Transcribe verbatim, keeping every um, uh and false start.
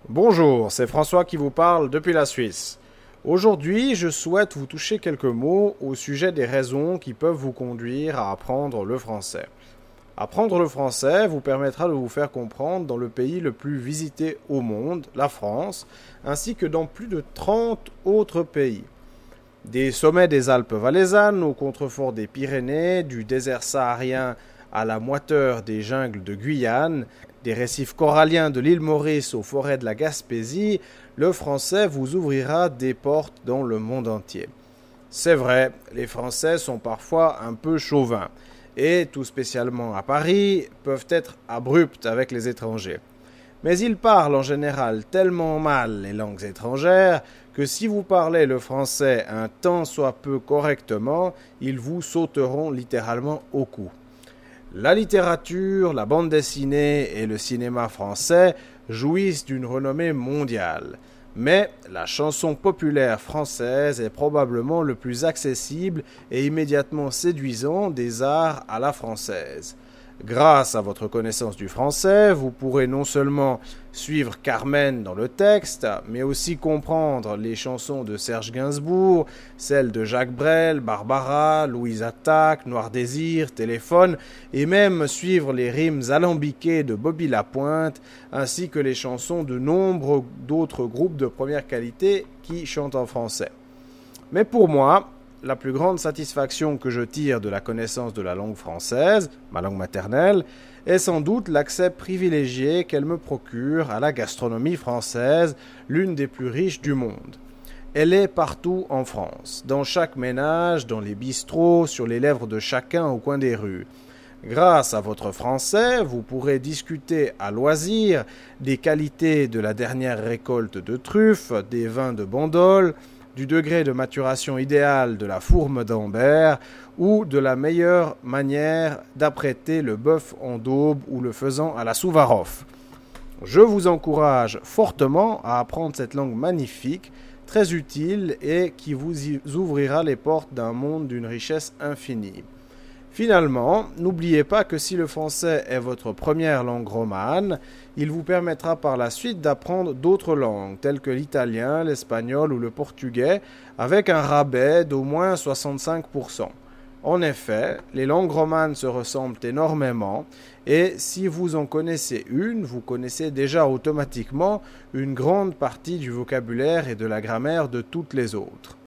Bonjour, c'est François qui vous parle depuis la Suisse. Aujourd'hui, je souhaite vous toucher quelques mots au sujet des raisons qui peuvent vous conduire à apprendre le français. Apprendre le français vous permettra de vous faire comprendre dans le pays le plus visité au monde, la France, ainsi que dans plus de trente autres pays. Des sommets des Alpes valaisannes aux contreforts des Pyrénées, du désert saharien à la moiteur des jungles de Guyane, des récifs coralliens de l'île Maurice aux forêts de la Gaspésie, le français vous ouvrira des portes dans le monde entier. C'est vrai, les Français sont parfois un peu chauvins, et tout spécialement à Paris, peuvent être abrupts avec les étrangers. Mais ils parlent en général tellement mal les langues étrangères que si vous parlez le français un tant soit peu correctement, ils vous sauteront littéralement au cou. La littérature, la bande dessinée et le cinéma français jouissent d'une renommée mondiale. Mais la chanson populaire française est probablement le plus accessible et immédiatement séduisant des arts à la française. Grâce à votre connaissance du français, vous pourrez non seulement suivre Carmen dans le texte, mais aussi comprendre les chansons de Serge Gainsbourg, celles de Jacques Brel, Barbara, Louise Attaque, Noir Désir, Téléphone, et même suivre les rimes alambiquées de Bobby Lapointe, ainsi que les chansons de nombre d'autres groupes de première qualité qui chantent en français. Mais pour moi, la plus grande satisfaction que je tire de la connaissance de la langue française, ma langue maternelle, est sans doute l'accès privilégié qu'elle me procure à la gastronomie française, l'une des plus riches du monde. Elle est partout en France, dans chaque ménage, dans les bistrots, sur les lèvres de chacun au coin des rues. Grâce à votre français, vous pourrez discuter à loisir des qualités de la dernière récolte de truffes, des vins de Bandol, du degré de maturation idéal de la fourme d'Ambert ou de la meilleure manière d'apprêter le bœuf en daube ou le faisan à la Souvaroff. Je vous encourage fortement à apprendre cette langue magnifique, très utile et qui vous ouvrira les portes d'un monde d'une richesse infinie. Finalement, n'oubliez pas que si le français est votre première langue romane, il vous permettra par la suite d'apprendre d'autres langues, telles que l'italien, l'espagnol ou le portugais, avec un rabais d'au moins soixante-cinq pour cent. En effet, les langues romanes se ressemblent énormément, et si vous en connaissez une, vous connaissez déjà automatiquement une grande partie du vocabulaire et de la grammaire de toutes les autres.